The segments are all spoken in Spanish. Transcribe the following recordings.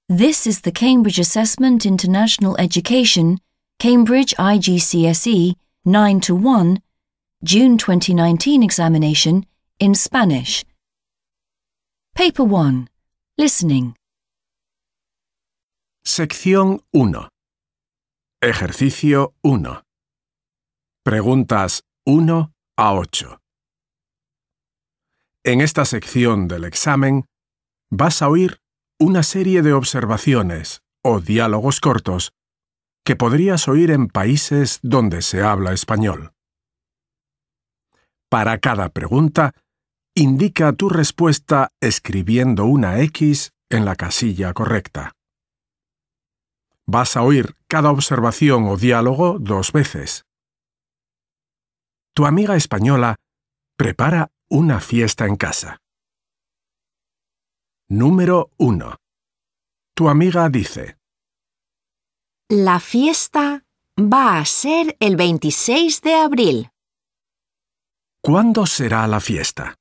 This is the Cambridge Assessment International Education, Cambridge IGCSE 9-1, June 2019 examination in Spanish. Paper 1. Listening. Sección 1. Ejercicio 1. Preguntas 1 a 8. En esta sección del examen vas a oír una serie de observaciones o diálogos cortos que podrías oír en países donde se habla español. Para cada pregunta, indica tu respuesta escribiendo una X en la casilla correcta. Vas a oír cada observación o diálogo 2 veces. Tu amiga española prepara una fiesta en casa. Número 1. Tu amiga dice: La fiesta va a ser el 26 de abril. ¿Cuándo será la fiesta?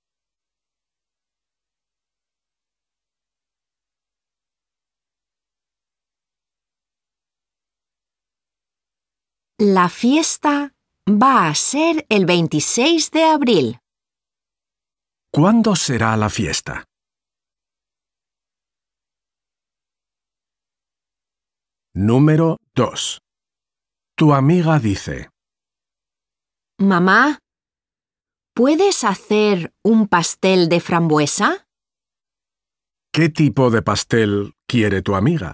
La fiesta va a ser el 26 de abril. ¿Cuándo será la fiesta? Número 2. Tu amiga dice: Mamá, ¿puedes hacer un pastel de frambuesa? ¿Qué tipo de pastel quiere tu amiga?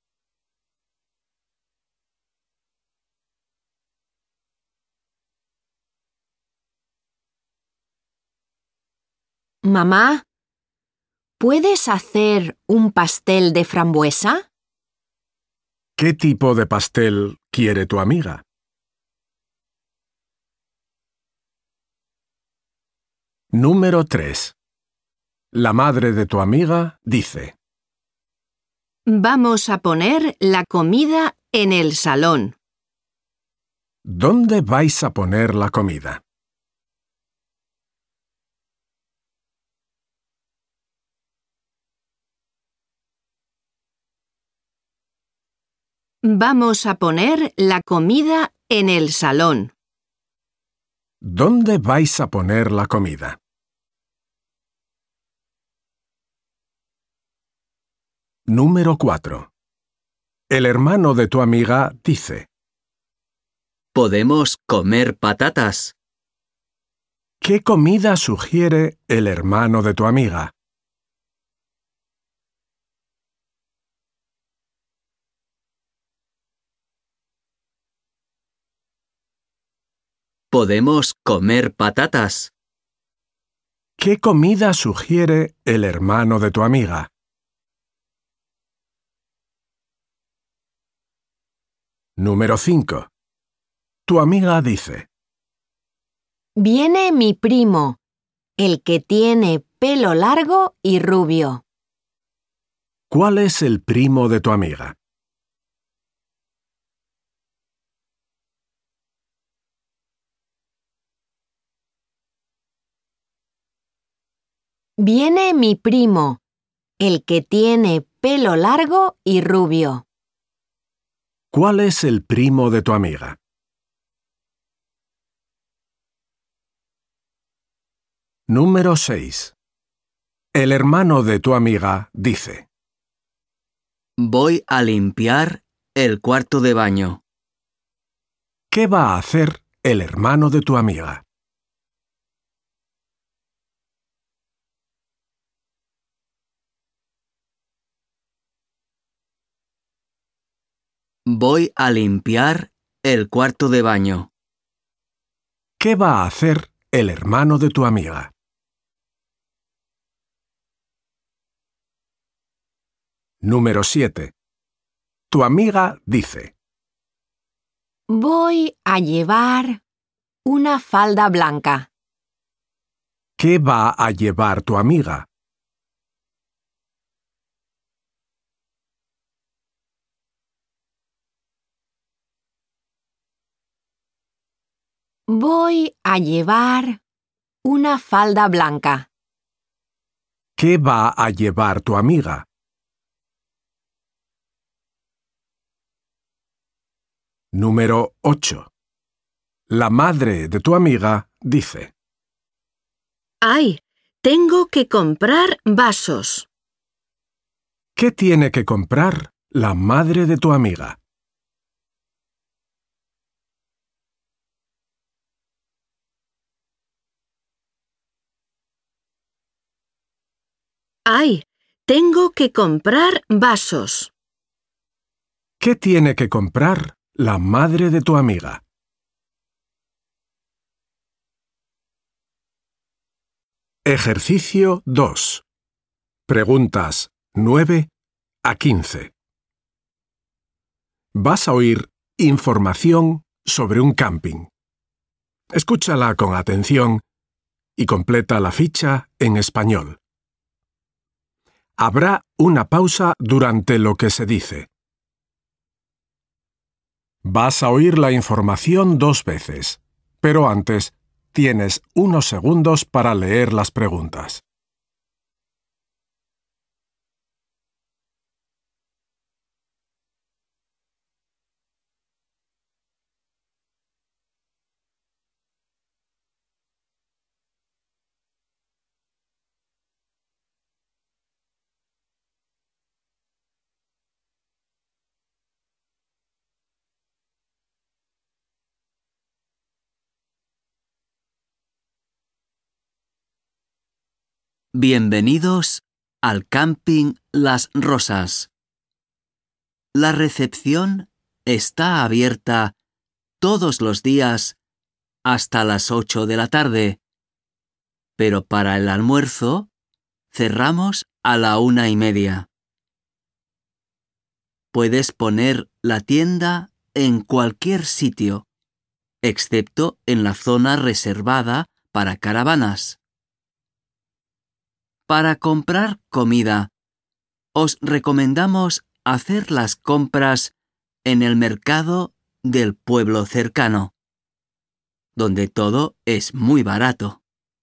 Mamá, ¿puedes hacer un pastel de frambuesa? ¿Qué tipo de pastel quiere tu amiga? Número 3. La madre de tu amiga dice: Vamos a poner la comida en el salón. ¿Dónde vais a poner la comida? Vamos a poner la comida en el salón. ¿Dónde vais a poner la comida? Número 4. El hermano de tu amiga dice: ¿Podemos comer patatas? ¿Qué comida sugiere el hermano de tu amiga? ¿Podemos comer patatas? ¿Qué comida sugiere el hermano de tu amiga? Número 5. Tu amiga dice: Viene mi primo, el que tiene pelo largo y rubio. ¿Cuál es el primo de tu amiga? Viene mi primo, el que tiene pelo largo y rubio. ¿Cuál es el primo de tu amiga? Número 6. El hermano de tu amiga dice: Voy a limpiar el cuarto de baño. ¿Qué va a hacer el hermano de tu amiga? Voy a limpiar el cuarto de baño. ¿Qué va a hacer el hermano de tu amiga? Número 7. Tu amiga dice: Voy a llevar una falda blanca. ¿Qué va a llevar tu amiga? Voy a llevar una falda blanca. ¿Qué va a llevar tu amiga? Número 8. La madre de tu amiga dice: ¡Ay! Tengo que comprar vasos. ¿Qué tiene que comprar la madre de tu amiga? ¡Ay! Tengo que comprar vasos. ¿Qué tiene que comprar la madre de tu amiga? Ejercicio 2. Preguntas 9 a 15. Vas a oír información sobre un camping. Escúchala con atención y completa la ficha en español. Habrá una pausa durante lo que se dice. Vas a oír la información 2 veces, pero antes tienes unos segundos para leer las preguntas. Bienvenidos al camping Las Rosas. La recepción está abierta todos los días hasta las 8 de la tarde, pero para el almuerzo cerramos a la 1:30. Puedes poner la tienda en cualquier sitio, excepto en la zona reservada para caravanas. Para comprar comida, os recomendamos hacer las compras en el mercado del pueblo cercano, donde todo es muy barato.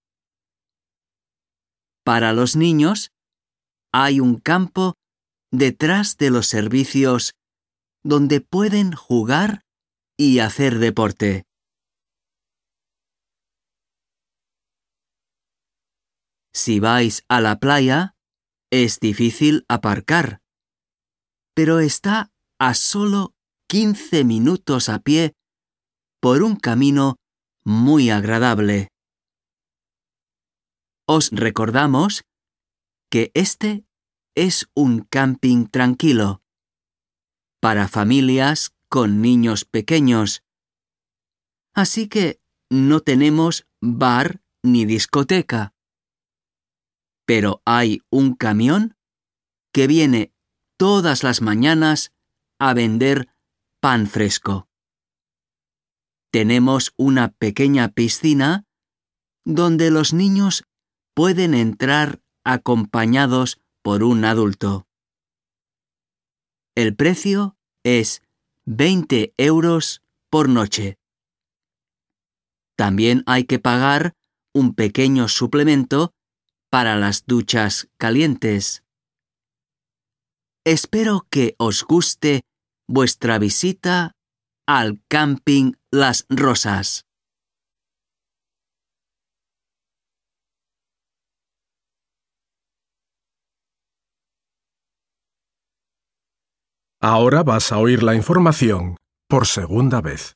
Para los niños, hay un campo detrás de los servicios donde pueden jugar y hacer deporte. Si vais a la playa, es difícil aparcar, pero está a solo 15 minutos a pie por un camino muy agradable. Os recordamos que este es un camping tranquilo, para familias con niños pequeños, así que no tenemos bar ni discoteca. Pero hay un camión que viene todas las mañanas a vender pan fresco. Tenemos una pequeña piscina donde los niños pueden entrar acompañados por un adulto. El precio es 20 euros por noche. También hay que pagar un pequeño suplemento para las duchas calientes. Espero que os guste vuestra visita al camping Las Rosas. Ahora vas a oír la información por segunda vez.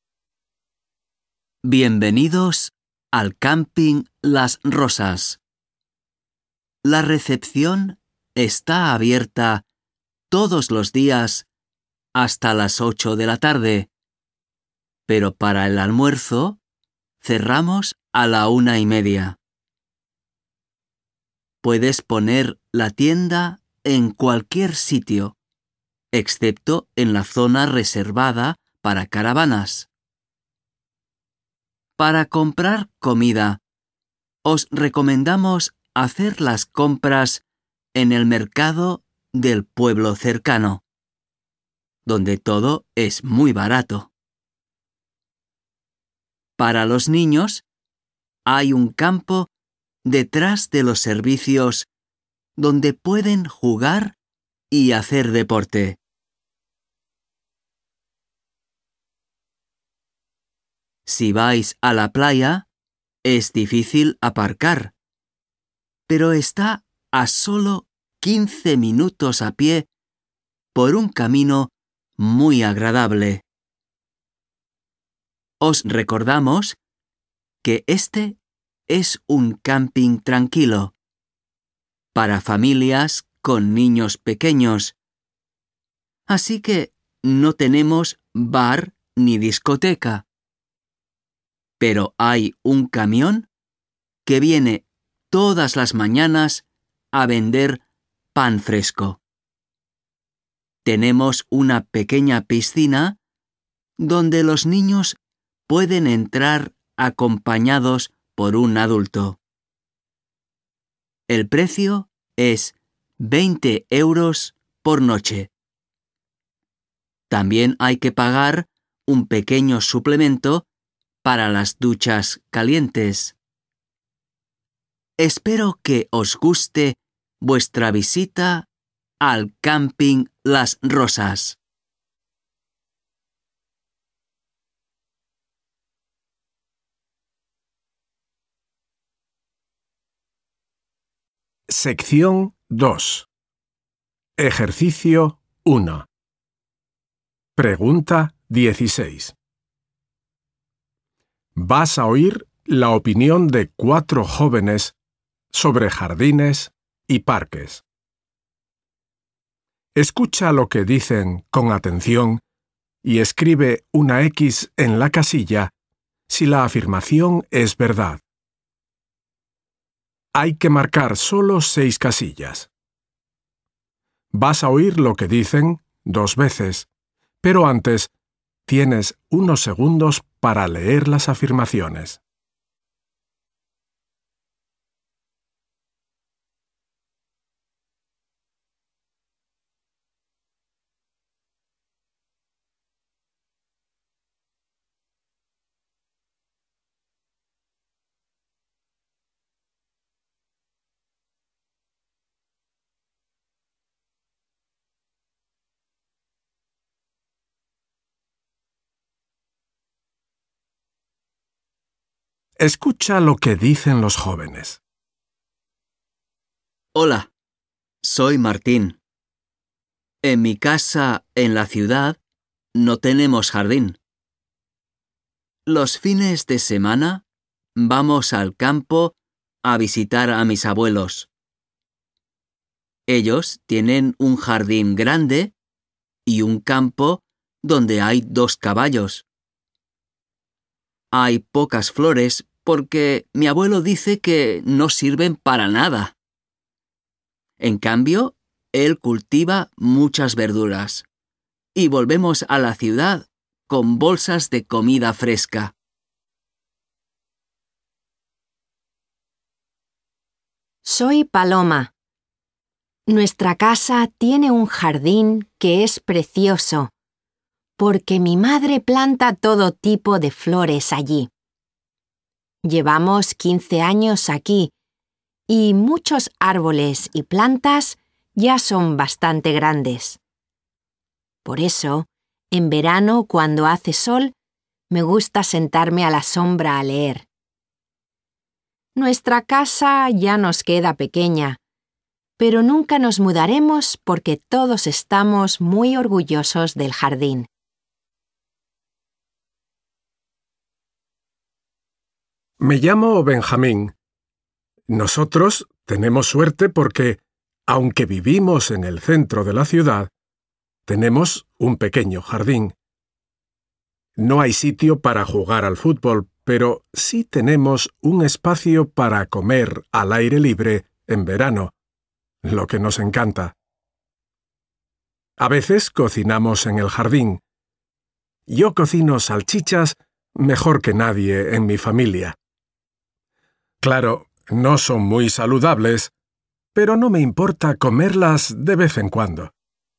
Bienvenidos al camping Las Rosas. La recepción está abierta todos los días hasta las 8 de la tarde, pero para el almuerzo cerramos a la 1:30. Puedes poner la tienda en cualquier sitio, excepto en la zona reservada para caravanas. Para comprar comida, os recomendamos hacer las compras en el mercado del pueblo cercano, donde todo es muy barato. Para los niños, hay un campo detrás de los servicios donde pueden jugar y hacer deporte. Si vais a la playa, es difícil aparcar, pero está a solo 15 minutos a pie por un camino muy agradable. Os recordamos que este es un camping tranquilo para familias con niños pequeños, así que no tenemos bar ni discoteca. Pero hay un camión que viene todas las mañanas a vender pan fresco. Tenemos una pequeña piscina donde los niños pueden entrar acompañados por un adulto. El precio es 20 euros por noche. También hay que pagar un pequeño suplemento para las duchas calientes. Espero que os guste vuestra visita al camping Las Rosas. Sección 2. Ejercicio 1. Pregunta 16. Vas a oír la opinión de 4 jóvenes sobre jardines y parques. Escucha lo que dicen con atención y escribe una X en la casilla si la afirmación es verdad. Hay que marcar solo 6 casillas. Vas a oír lo que dicen 2 veces, pero antes tienes unos segundos para leer las afirmaciones. Escucha lo que dicen los jóvenes. Hola, soy Martín. En mi casa en la ciudad no tenemos jardín. Los fines de semana vamos al campo a visitar a mis abuelos. Ellos tienen un jardín grande y un campo donde hay 2 caballos. Hay pocas flores porque mi abuelo dice que no sirven para nada. En cambio, él cultiva muchas verduras y volvemos a la ciudad con bolsas de comida fresca. Soy Paloma. Nuestra casa tiene un jardín que es precioso, porque mi madre planta todo tipo de flores allí. Llevamos 15 años aquí y muchos árboles y plantas ya son bastante grandes. Por eso, en verano, cuando hace sol, me gusta sentarme a la sombra a leer. Nuestra casa ya nos queda pequeña, pero nunca nos mudaremos porque todos estamos muy orgullosos del jardín. Me llamo Benjamín. Nosotros tenemos suerte porque, aunque vivimos en el centro de la ciudad, tenemos un pequeño jardín. No hay sitio para jugar al fútbol, pero sí tenemos un espacio para comer al aire libre en verano, lo que nos encanta. A veces cocinamos en el jardín. Yo cocino salchichas mejor que nadie en mi familia. Claro, no son muy saludables, pero no me importa comerlas de vez en cuando.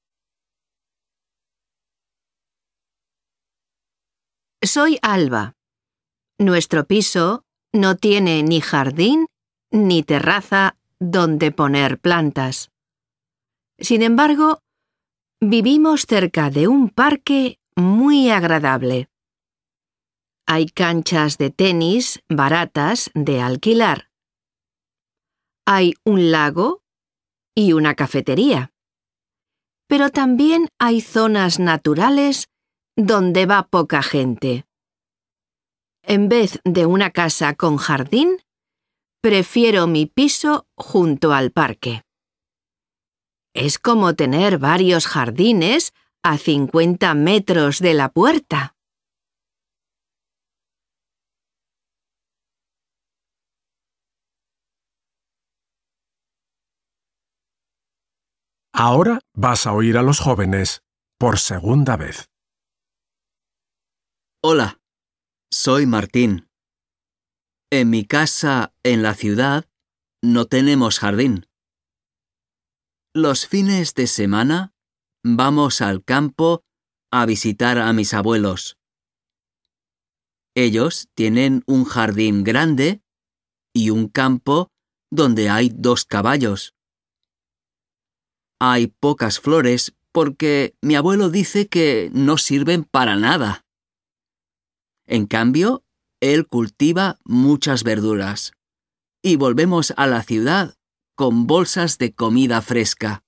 Soy Alba. Nuestro piso no tiene ni jardín ni terraza donde poner plantas. Sin embargo, vivimos cerca de un parque muy agradable. Hay canchas de tenis baratas de alquilar. Hay un lago y una cafetería. Pero también hay zonas naturales donde va poca gente. En vez de una casa con jardín, prefiero mi piso junto al parque. Es como tener varios jardines a 50 metros de la puerta. Ahora vas a oír a los jóvenes por segunda vez. Hola, soy Martín. En mi casa en la ciudad no tenemos jardín. Los fines de semana vamos al campo a visitar a mis abuelos. Ellos tienen un jardín grande y un campo donde hay 2 caballos. Hay pocas flores porque mi abuelo dice que no sirven para nada. En cambio, él cultiva muchas verduras. Y volvemos a la ciudad con bolsas de comida fresca.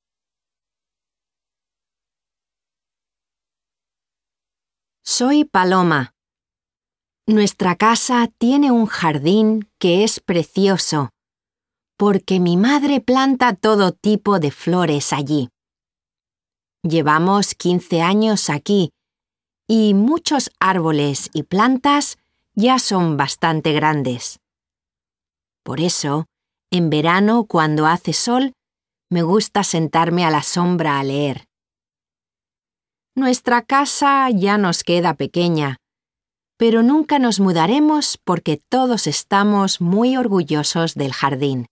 Soy Paloma. Nuestra casa tiene un jardín que es precioso, porque mi madre planta todo tipo de flores allí. Llevamos 15 años aquí y muchos árboles y plantas ya son bastante grandes. Por eso, en verano, cuando hace sol, me gusta sentarme a la sombra a leer. Nuestra casa ya nos queda pequeña, pero nunca nos mudaremos porque todos estamos muy orgullosos del jardín.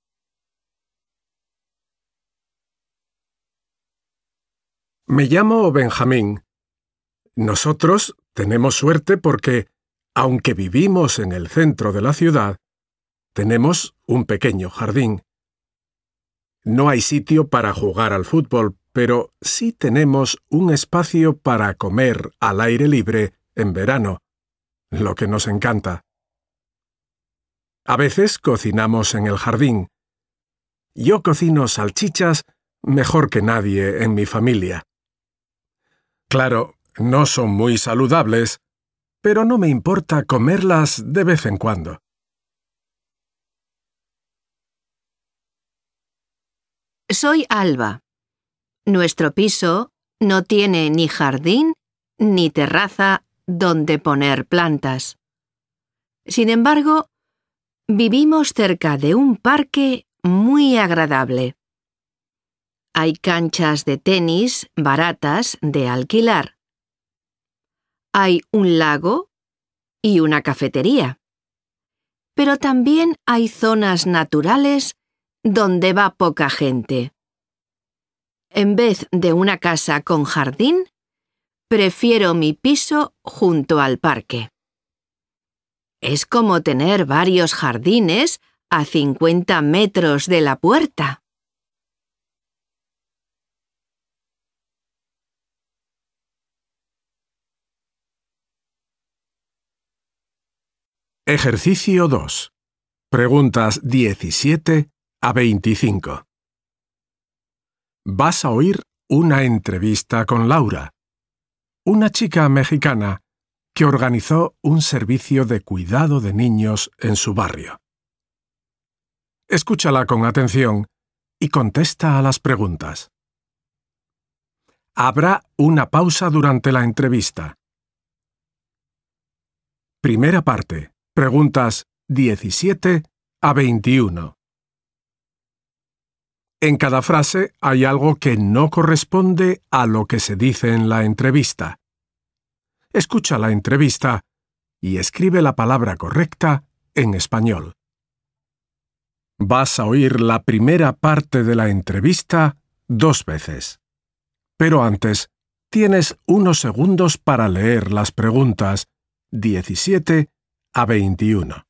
Me llamo Benjamín. Nosotros tenemos suerte porque, aunque vivimos en el centro de la ciudad, tenemos un pequeño jardín. No hay sitio para jugar al fútbol, pero sí tenemos un espacio para comer al aire libre en verano, lo que nos encanta. A veces cocinamos en el jardín. Yo cocino salchichas mejor que nadie en mi familia. Claro, no son muy saludables, pero no me importa comerlas de vez en cuando. Soy Alba. Nuestro piso no tiene ni jardín ni terraza donde poner plantas. Sin embargo, vivimos cerca de un parque muy agradable. Hay canchas de tenis baratas de alquilar. Hay un lago y una cafetería. Pero también hay zonas naturales donde va poca gente. En vez de una casa con jardín, prefiero mi piso junto al parque. Es como tener varios jardines a 50 metros de la puerta. Ejercicio 2. Preguntas 17 a 25. Vas a oír una entrevista con Laura, una chica mexicana que organizó un servicio de cuidado de niños en su barrio. Escúchala con atención y contesta a las preguntas. Habrá una pausa durante la entrevista. Primera parte. Preguntas 17 a 21. En cada frase hay algo que no corresponde a lo que se dice en la entrevista. Escucha la entrevista y escribe la palabra correcta en español. Vas a oír la primera parte de la entrevista 2 veces. Pero antes, tienes unos segundos para leer las preguntas 17 a 21.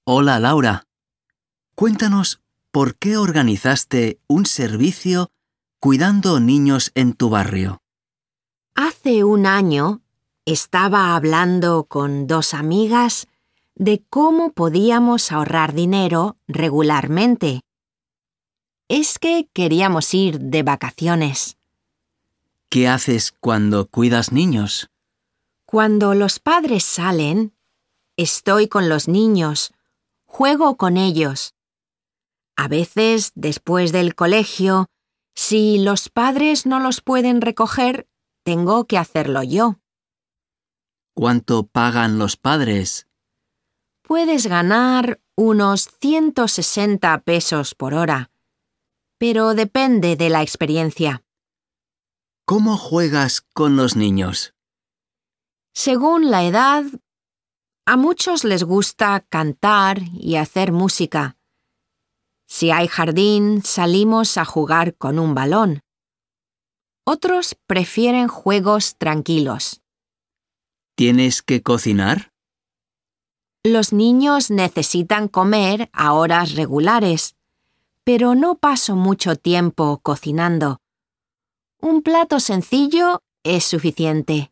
Hola, Laura. Cuéntanos por qué organizaste un servicio cuidando niños en tu barrio. Hace un año estaba hablando con dos amigas de cómo podíamos ahorrar dinero regularmente. Es que queríamos ir de vacaciones. ¿Qué haces cuando cuidas niños? Cuando los padres salen, estoy con los niños, juego con ellos. A veces, después del colegio, si los padres no los pueden recoger, tengo que hacerlo yo. ¿Cuánto pagan los padres? Puedes ganar unos 160 pesos por hora, pero depende de la experiencia. ¿Cómo juegas con los niños? Según la edad, a muchos les gusta cantar y hacer música. Si hay jardín, salimos a jugar con un balón. Otros prefieren juegos tranquilos. ¿Tienes que cocinar? Los niños necesitan comer a horas regulares, pero no paso mucho tiempo cocinando. Un plato sencillo es suficiente.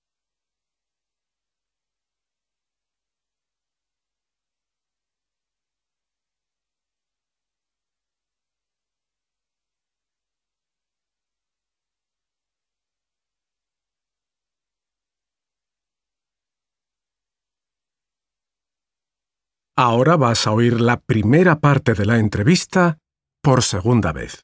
Ahora vas a oír la primera parte de la entrevista por segunda vez.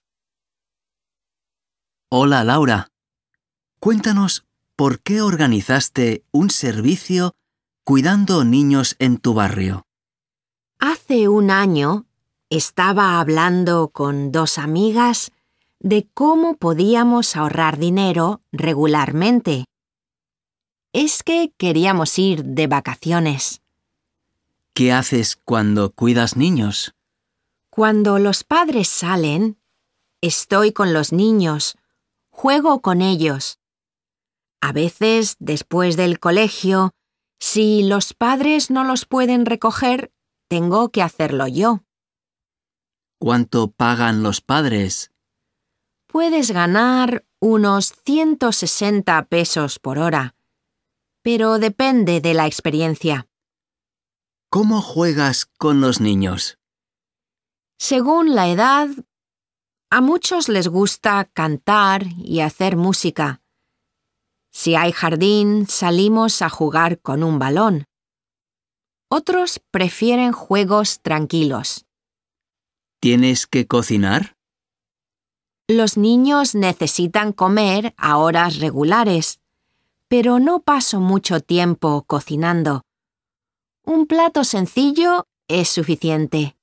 Hola, Laura. Cuéntanos por qué organizaste un servicio cuidando niños en tu barrio. Hace un año estaba hablando con dos amigas de cómo podíamos ahorrar dinero regularmente. Es que queríamos ir de vacaciones. ¿Qué haces cuando cuidas niños? Cuando los padres salen, estoy con los niños, juego con ellos. A veces, después del colegio, si los padres no los pueden recoger, tengo que hacerlo yo. ¿Cuánto pagan los padres? Puedes ganar unos 160 pesos por hora, pero depende de la experiencia. ¿Cómo juegas con los niños? Según la edad, a muchos les gusta cantar y hacer música. Si hay jardín, salimos a jugar con un balón. Otros prefieren juegos tranquilos. ¿Tienes que cocinar? Los niños necesitan comer a horas regulares, pero no paso mucho tiempo cocinando. Un plato sencillo es suficiente.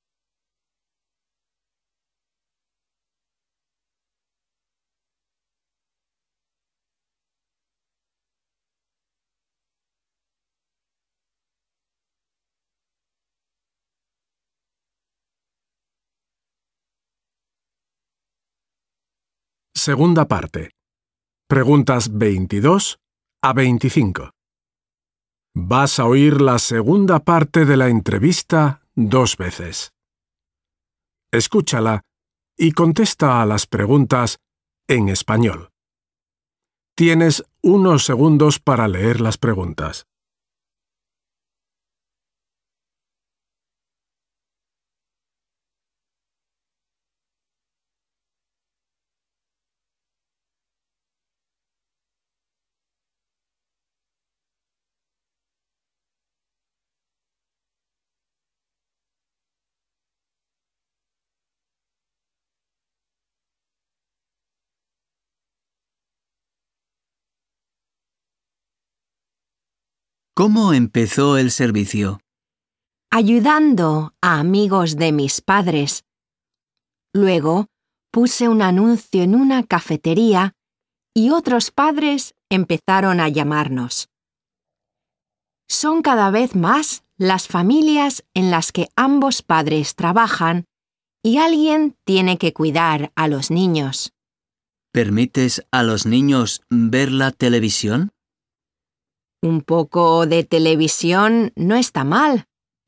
Segunda parte. Preguntas 22 a 25. Vas a oír la segunda parte de la entrevista 2 veces. Escúchala y contesta a las preguntas en español. Tienes unos segundos para leer las preguntas. ¿Cómo empezó el servicio? Ayudando a amigos de mis padres. Luego puse un anuncio en una cafetería y otros padres empezaron a llamarnos. Son cada vez más las familias en las que ambos padres trabajan y alguien tiene que cuidar a los niños. ¿Permites a los niños ver la televisión? Un poco de televisión no está mal,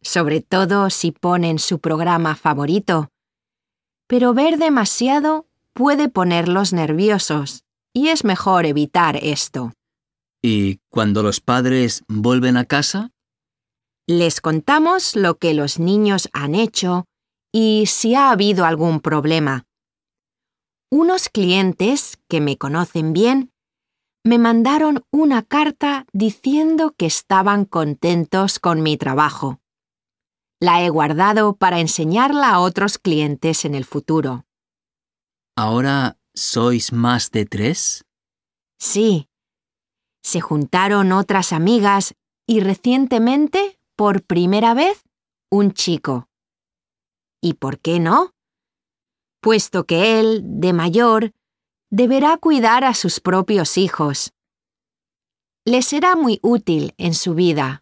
sobre todo si ponen su programa favorito. Pero ver demasiado puede ponerlos nerviosos y es mejor evitar esto. ¿Y cuando los padres vuelven a casa? Les contamos lo que los niños han hecho y si ha habido algún problema. Unos clientes que me conocen bien me mandaron una carta diciendo que estaban contentos con mi trabajo. La he guardado para enseñarla a otros clientes en el futuro. ¿Ahora sois más de 3? Sí. Se juntaron otras amigas y recientemente, por primera vez, un chico. ¿Y por qué no? Puesto que él, de mayor, deberá cuidar a sus propios hijos. Le será muy útil en su vida.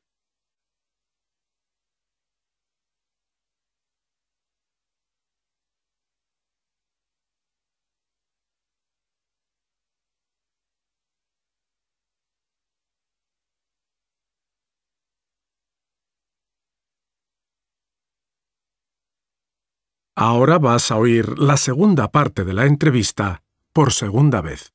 Ahora vas a oír la segunda parte de la entrevista por segunda vez.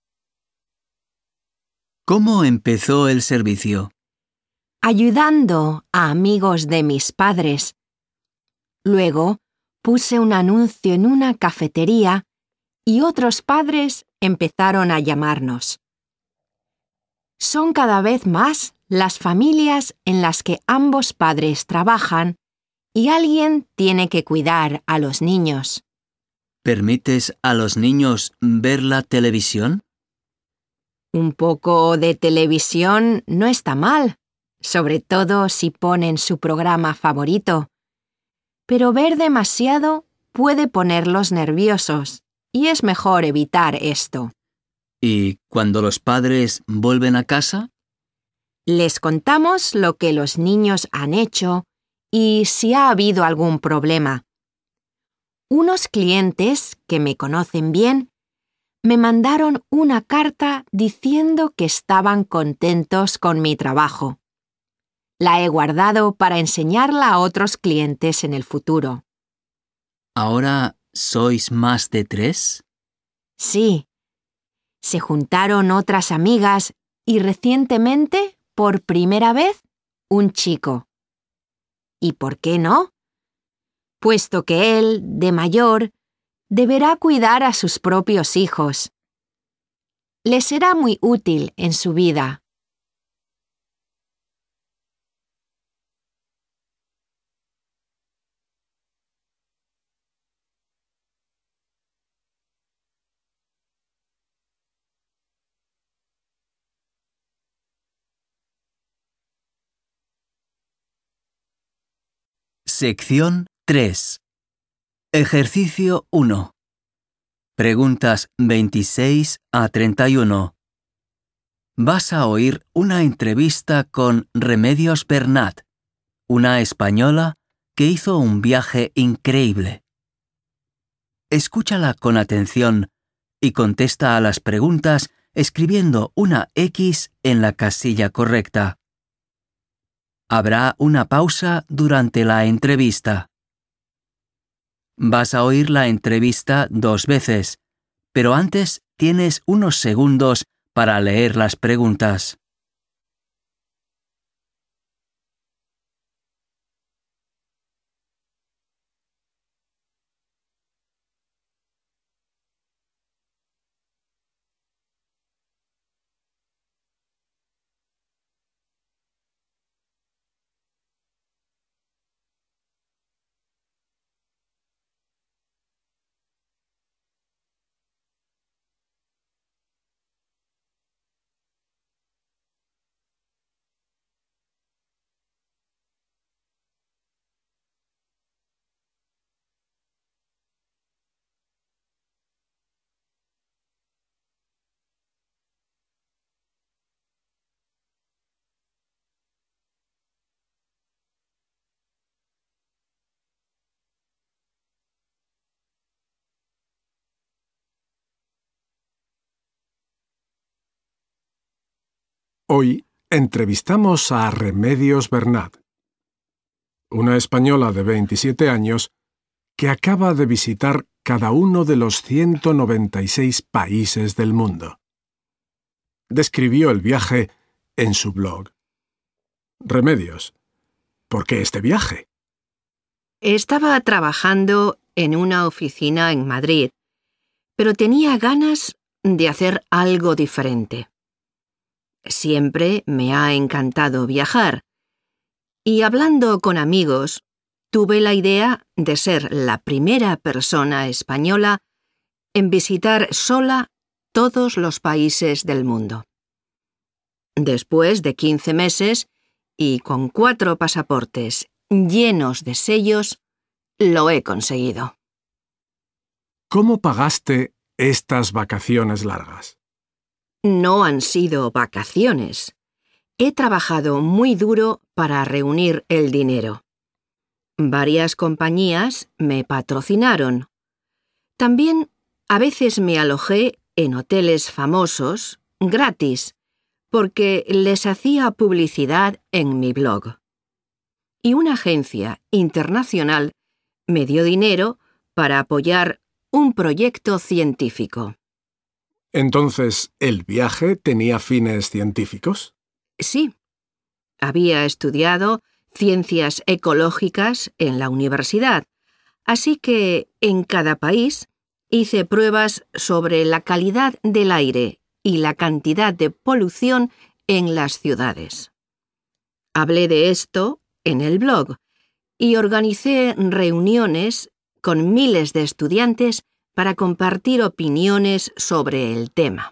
¿Cómo empezó el servicio? Ayudando a amigos de mis padres. Luego, puse un anuncio en una cafetería y otros padres empezaron a llamarnos. Son cada vez más las familias en las que ambos padres trabajan y alguien tiene que cuidar a los niños. ¿Permites a los niños ver la televisión? Un poco de televisión no está mal, sobre todo si ponen su programa favorito. Pero ver demasiado puede ponerlos nerviosos y es mejor evitar esto. ¿Y cuando los padres vuelven a casa? Les contamos lo que los niños han hecho y si ha habido algún problema. Unos clientes que me conocen bien me mandaron una carta diciendo que estaban contentos con mi trabajo. La he guardado para enseñarla a otros clientes en el futuro. ¿Ahora sois más de 3? Sí. Se juntaron otras amigas y recientemente, por primera vez, un chico. ¿Y por qué no? Puesto que él, de mayor, deberá cuidar a sus propios hijos. Le será muy útil en su vida. Sección 3. Ejercicio 1. Preguntas 26 a 31. Vas a oír una entrevista con Remedios Bernat, una española que hizo un viaje increíble. Escúchala con atención y contesta a las preguntas escribiendo una X en la casilla correcta. Habrá una pausa durante la entrevista. Vas a oír la entrevista 2 veces, pero antes tienes unos segundos para leer las preguntas. Hoy entrevistamos a Remedios Bernat. Una española de 27 años que acaba de visitar cada uno de los 196 países del mundo. Describió el viaje en su blog. Remedios. ¿Por qué este viaje? Estaba trabajando en una oficina en Madrid, pero tenía ganas de hacer algo diferente. Siempre me ha encantado viajar, y hablando con amigos, tuve la idea de ser la primera persona española en visitar sola todos los países del mundo. Después de 15 meses y con 4 pasaportes llenos de sellos, lo he conseguido. ¿Cómo pagaste estas vacaciones largas? No han sido vacaciones. He trabajado muy duro para reunir el dinero. Varias compañías me patrocinaron. También a veces me alojé en hoteles famosos, gratis, porque les hacía publicidad en mi blog. Y una agencia internacional me dio dinero para apoyar un proyecto científico. Entonces, ¿el viaje tenía fines científicos? Sí. Había estudiado ciencias ecológicas en la universidad, así que en cada país hice pruebas sobre la calidad del aire y la cantidad de polución en las ciudades. Hablé de esto en el blog y organicé reuniones con miles de estudiantes para compartir opiniones sobre el tema.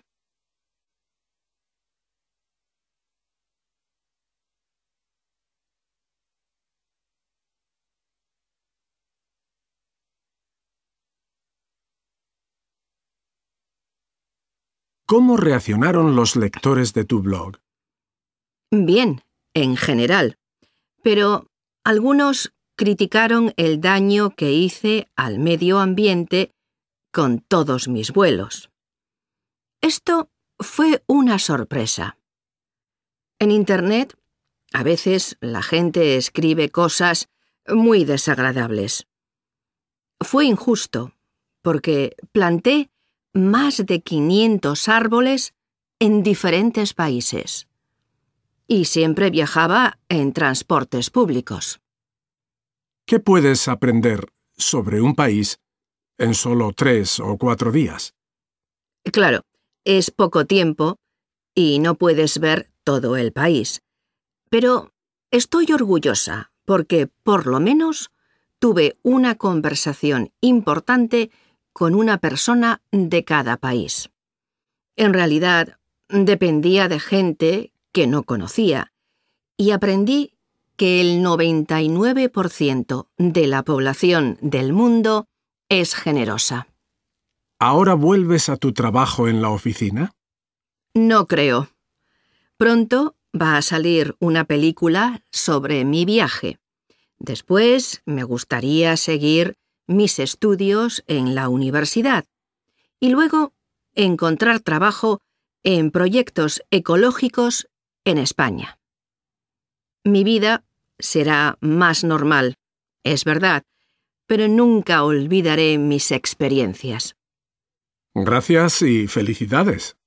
¿Cómo reaccionaron los lectores de tu blog? Bien, en general, pero algunos criticaron el daño que hice al medio ambiente con todos mis vuelos. Esto fue una sorpresa. En Internet, a veces la gente escribe cosas muy desagradables. Fue injusto, porque planté más de 500 árboles en diferentes países. Y siempre viajaba en transportes públicos. ¿Qué puedes aprender sobre un país en solo 3 o 4 días? Claro, es poco tiempo y no puedes ver todo el país. Pero estoy orgullosa porque, por lo menos, tuve una conversación importante con una persona de cada país. En realidad, dependía de gente que no conocía, y aprendí que el 99% de la población del mundo es generosa. ¿Ahora vuelves a tu trabajo en la oficina? No creo. Pronto va a salir una película sobre mi viaje. Después me gustaría seguir mis estudios en la universidad y luego encontrar trabajo en proyectos ecológicos en España. Mi vida será más normal, es verdad, pero nunca olvidaré mis experiencias. Gracias y felicidades.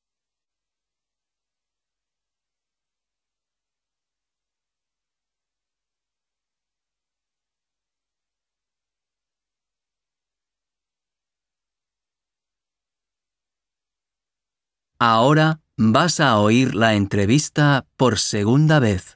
Ahora vas a oír la entrevista por segunda vez.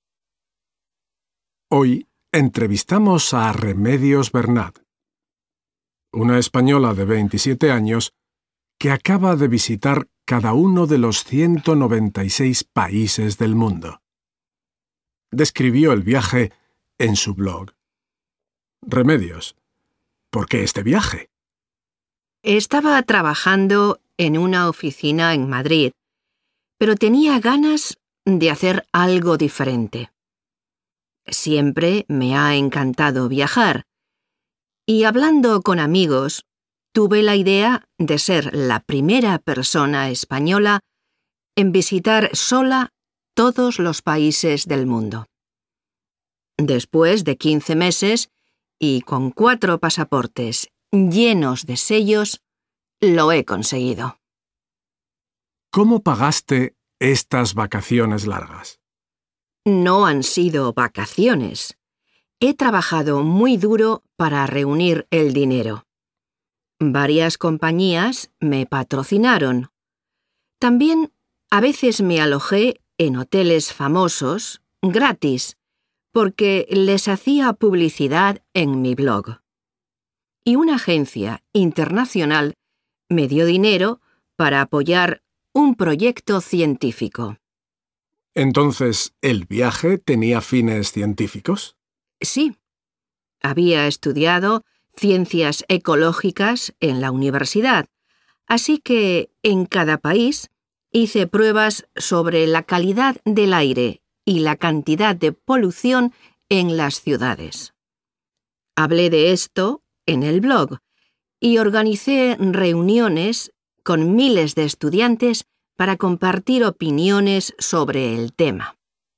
Hoy entrevistamos a Remedios Bernat, una española de 27 años que acaba de visitar cada uno de los 196 países del mundo. Describió el viaje en su blog. Remedios. ¿Por qué este viaje? Estaba trabajando en una oficina en Madrid, pero tenía ganas de hacer algo diferente. Siempre me ha encantado viajar, y hablando con amigos, tuve la idea de ser la primera persona española en visitar sola todos los países del mundo. Después de 15 meses y con 4 pasaportes llenos de sellos, lo he conseguido. ¿Cómo pagaste estas vacaciones largas? No han sido vacaciones. He trabajado muy duro para reunir el dinero. Varias compañías me patrocinaron. También a veces me alojé en hoteles famosos, gratis, porque les hacía publicidad en mi blog. Y una agencia internacional me dio dinero para apoyar un proyecto científico. Entonces, ¿el viaje tenía fines científicos? Sí. Había estudiado ciencias ecológicas en la universidad, así que en cada país hice pruebas sobre la calidad del aire y la cantidad de polución en las ciudades. Hablé de esto en el blog y organicé reuniones con miles de estudiantes para compartir opiniones sobre el tema.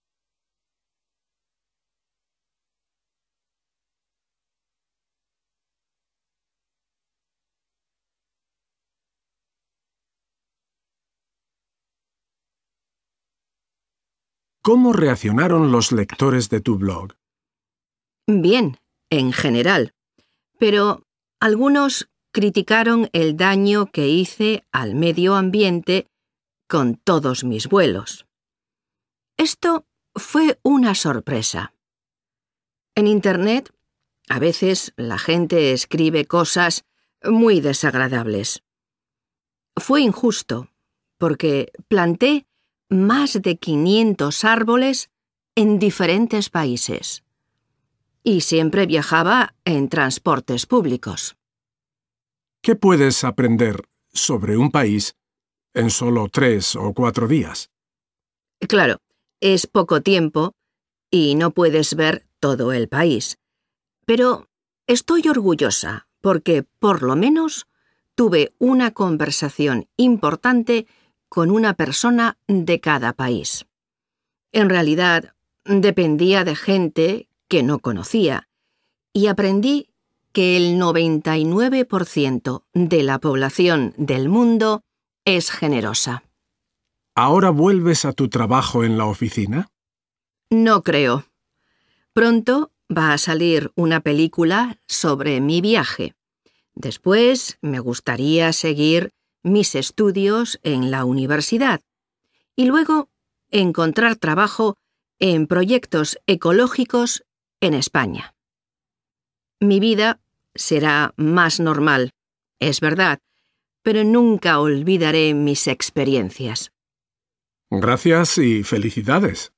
¿Cómo reaccionaron los lectores de tu blog? Bien, en general, pero algunos criticaron el daño que hice al medio ambiente con todos mis vuelos. Esto fue una sorpresa. En Internet, a veces la gente escribe cosas muy desagradables. Fue injusto, porque planté más de 500 árboles en diferentes países. Y siempre viajaba en transportes públicos. ¿Qué puedes aprender sobre un país en solo 3 o 4 días? Claro, es poco tiempo y no puedes ver todo el país. Pero estoy orgullosa porque, por lo menos, tuve una conversación importante con una persona de cada país. En realidad, dependía de gente que no conocía y aprendí que el 99% de la población del mundo es generosa. ¿Ahora vuelves a tu trabajo en la oficina? No creo. Pronto va a salir una película sobre mi viaje. Después me gustaría seguir mis estudios en la universidad y luego encontrar trabajo en proyectos ecológicos en España. Mi vida será más normal, es verdad, pero nunca olvidaré mis experiencias. Gracias y felicidades.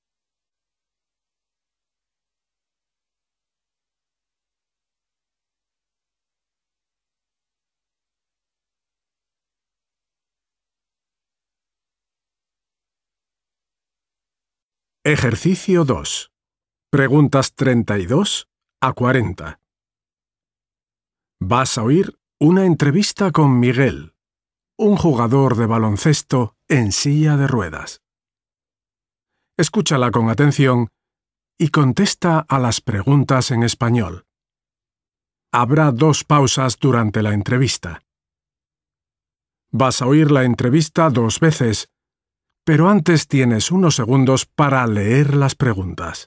Ejercicio 2. Preguntas 32 a 40. Vas a oír una entrevista con Miguel, un jugador de baloncesto en silla de ruedas. Escúchala con atención y contesta a las preguntas en español. Habrá 2 pausas durante la entrevista. Vas a oír la entrevista 2 veces, pero antes tienes unos segundos para leer las preguntas.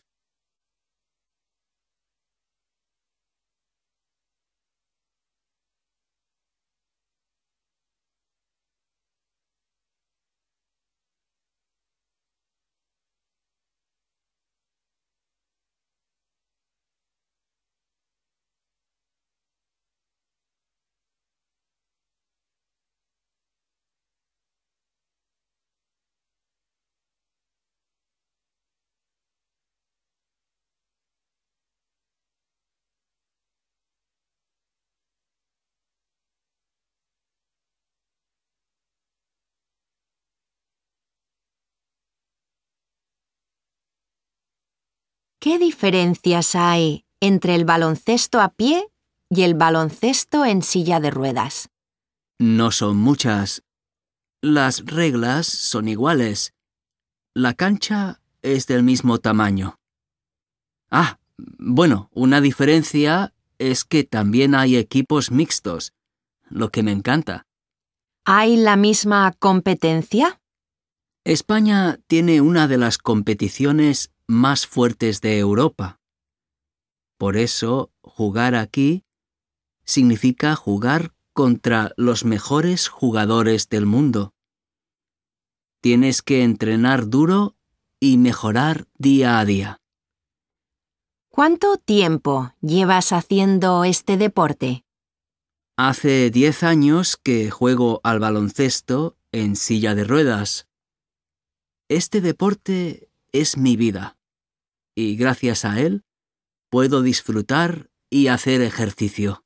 ¿Qué diferencias hay entre el baloncesto a pie y el baloncesto en silla de ruedas? No son muchas. Las reglas son iguales. La cancha es del mismo tamaño. Ah, Bueno, una diferencia es que también hay equipos mixtos, lo que me encanta. ¿Hay la misma competencia? España tiene una de las competiciones más fuertes de Europa. Por eso, jugar aquí significa jugar contra los mejores jugadores del mundo. Tienes que entrenar duro y mejorar día a día. ¿Cuánto tiempo llevas haciendo este deporte? Hace 10 años que juego al baloncesto en silla de ruedas. Este deporte es mi vida y gracias a él puedo disfrutar y hacer ejercicio.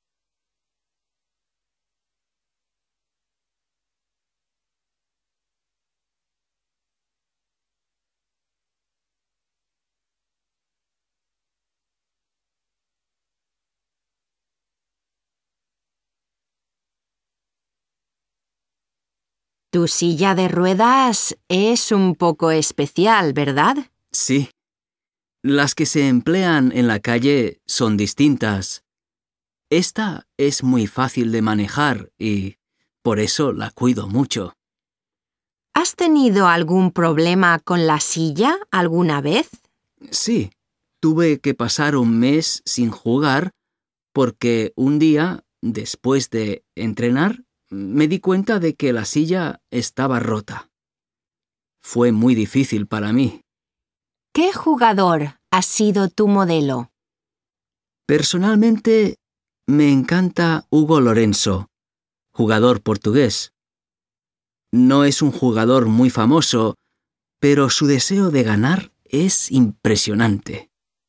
Tu silla de ruedas es un poco especial, ¿verdad? Sí, las que se emplean en la calle son distintas. Esta es muy fácil de manejar y por eso la cuido mucho. ¿Has tenido algún problema con la silla alguna vez? Sí, tuve que pasar un mes sin jugar porque un día, después de entrenar, me di cuenta de que la silla estaba rota. Fue muy difícil para mí. ¿Qué jugador ha sido tu modelo? Personalmente, me encanta Hugo Lorenzo, jugador portugués. No es un jugador muy famoso, pero su deseo de ganar es impresionante.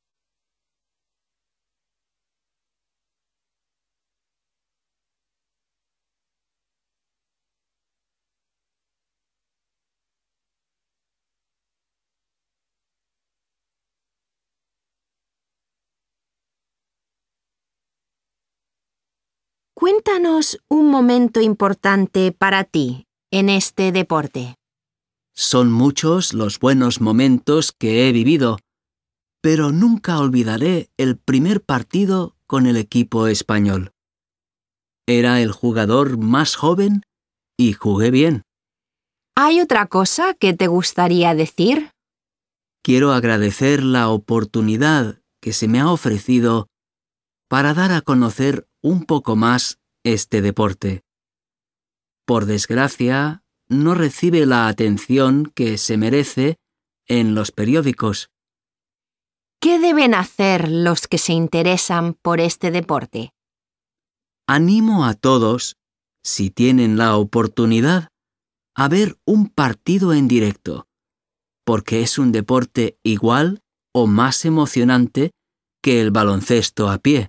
Cuéntanos un momento importante para ti en este deporte. Son muchos los buenos momentos que he vivido, pero nunca olvidaré el primer partido con el equipo español. Era el jugador más joven y jugué bien. ¿Hay otra cosa que te gustaría decir? Quiero agradecer la oportunidad que se me ha ofrecido para dar a conocer un poco más este deporte. Por desgracia, no recibe la atención que se merece en los periódicos. ¿Qué deben hacer los que se interesan por este deporte? Animo a todos, si tienen la oportunidad, a ver un partido en directo, porque es un deporte igual o más emocionante que el baloncesto a pie.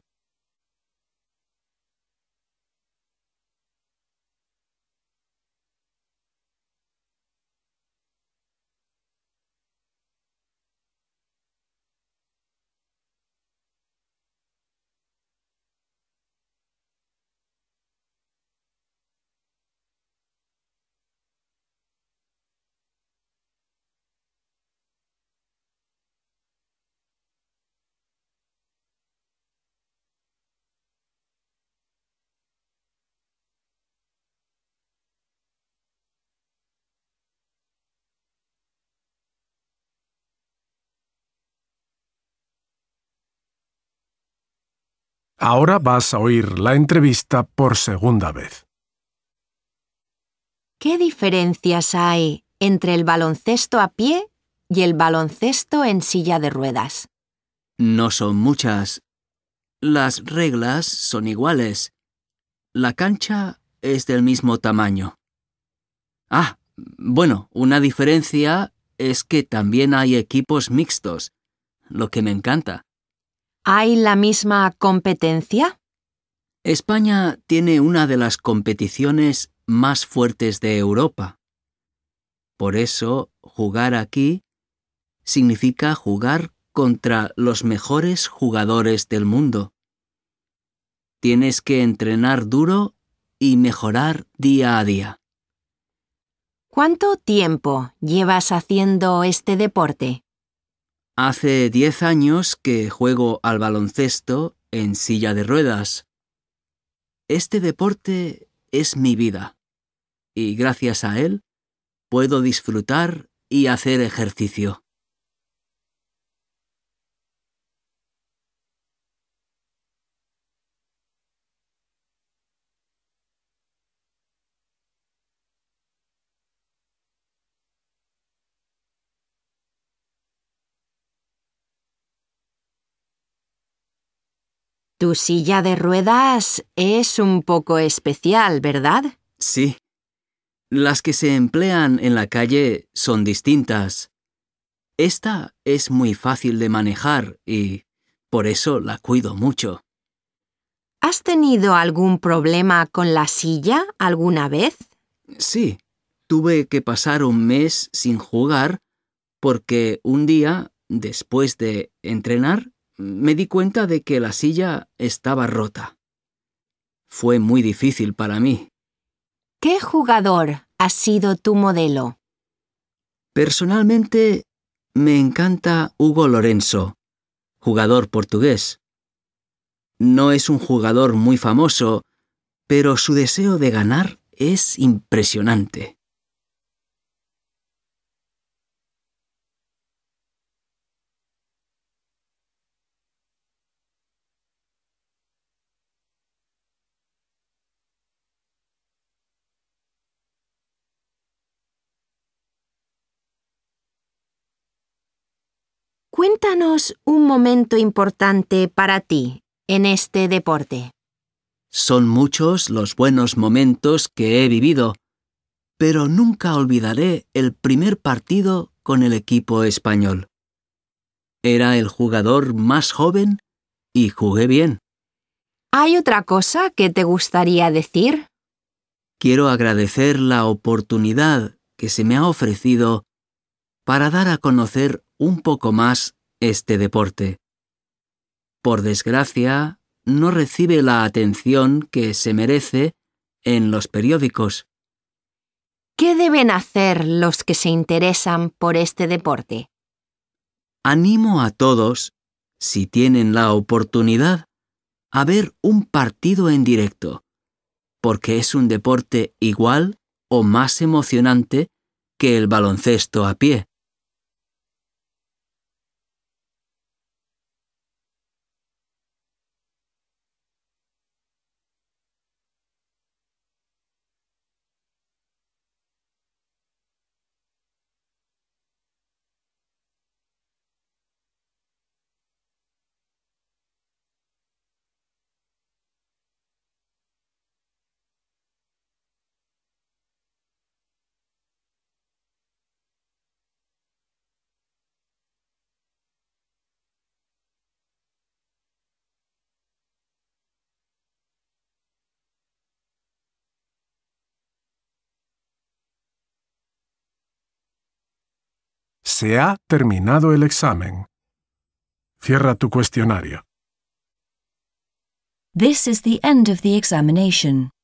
Ahora vas a oír la entrevista por segunda vez. ¿Qué diferencias hay entre el baloncesto a pie y el baloncesto en silla de ruedas? No son muchas. Las reglas son iguales. La cancha es del mismo tamaño. Bueno, una diferencia es que también hay equipos mixtos, lo que me encanta. ¿Hay la misma competencia? España tiene una de las competiciones más fuertes de Europa. Por eso, jugar aquí significa jugar contra los mejores jugadores del mundo. Tienes que entrenar duro y mejorar día a día. ¿Cuánto tiempo llevas haciendo este deporte? Hace 10 años que juego al baloncesto en silla de ruedas. Este deporte es mi vida y gracias a él puedo disfrutar y hacer ejercicio. Tu silla de ruedas es un poco especial, ¿verdad? Sí, las que se emplean en la calle son distintas. Esta es muy fácil de manejar y por eso la cuido mucho. ¿Has tenido algún problema con la silla alguna vez? Sí, tuve que pasar un mes sin jugar porque un día, después de entrenar, me di cuenta de que la silla estaba rota. Fue muy difícil para mí. ¿Qué jugador ha sido tu modelo? Personalmente, me encanta Hugo Lorenzo, jugador portugués. No es un jugador muy famoso, pero su deseo de ganar es impresionante. Cuéntanos un momento importante para ti en este deporte. Son muchos los buenos momentos que he vivido, pero nunca olvidaré el primer partido con el equipo español. Era el jugador más joven y jugué bien. ¿Hay otra cosa que te gustaría decir? Quiero agradecer la oportunidad que se me ha ofrecido para dar a conocer un poco más este deporte. Por desgracia, no recibe la atención que se merece en los periódicos. ¿Qué deben hacer los que se interesan por este deporte? Animo a todos, si tienen la oportunidad, a ver un partido en directo, porque es un deporte igual o más emocionante que el baloncesto a pie. Se ha terminado el examen. Cierra tu cuestionario. This is the end of the examination.